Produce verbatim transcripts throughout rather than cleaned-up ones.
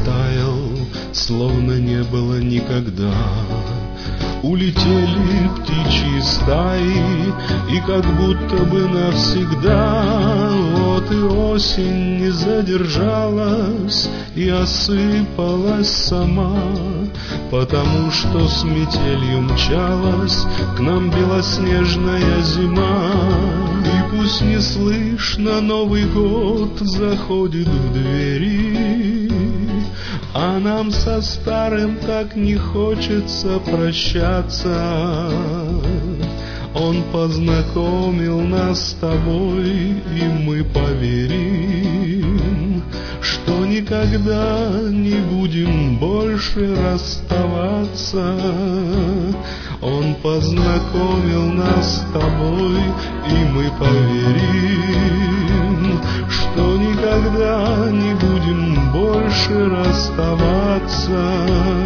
растаял, словно не было никогда. Улетели птичьи стаи, и как будто бы навсегда. Вот и осень не задержалась и осыпалась сама, потому что с метелью мчалась к нам белоснежная зима. И пусть не слышно Новый год заходит в двери, а нам со старым так не хочется прощаться. Он познакомил нас с тобой, и мы поверим, что никогда не будем больше расставаться. Он познакомил нас с тобой, и мы поверим, что никогда не будем больше расставаться.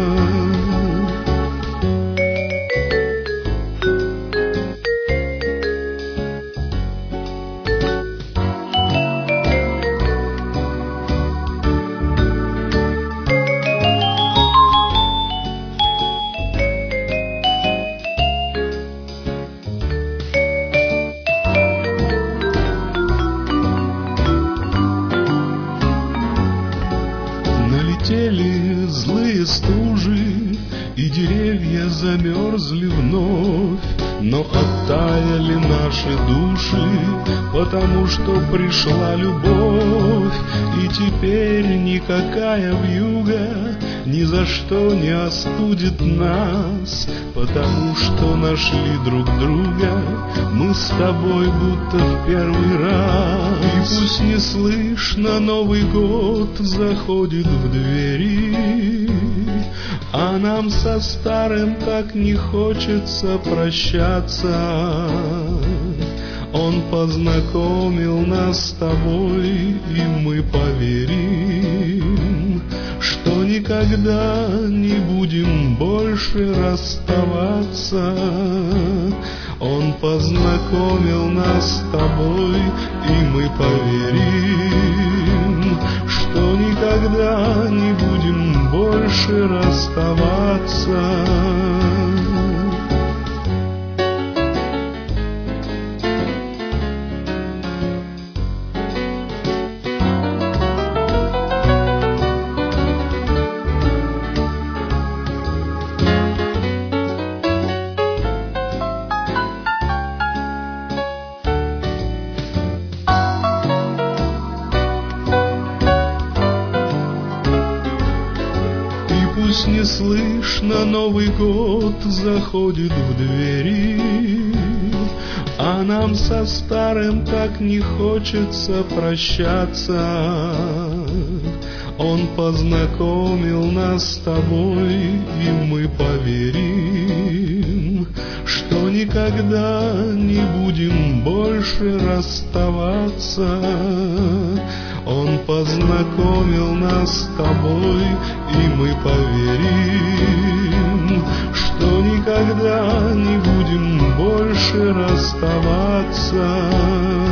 Налетели злые стужи, и деревья замерзли вновь, но оттаяли наши души, потому что пришла любовь. И теперь никакая вьюга ни за что не остудит нас, потому что нашли друг друга мы с тобой будто в первый раз. И пусть не слышно Новый год заходит в двери, а нам со старым так не хочется прощаться. Он познакомил нас с тобой, и мы поверим, что никогда не будем больше расставаться. Он познакомил нас с тобой, и мы поверим, что никогда не будем больше расставаться. Пусть не слышно Новый год заходит в двери, а нам со старым так не хочется прощаться. Он познакомил нас с тобой, и мы поверим, что никогда не будем больше расставаться. Он познакомил нас с тобой, и мы поверим, что никогда не будем больше расставаться.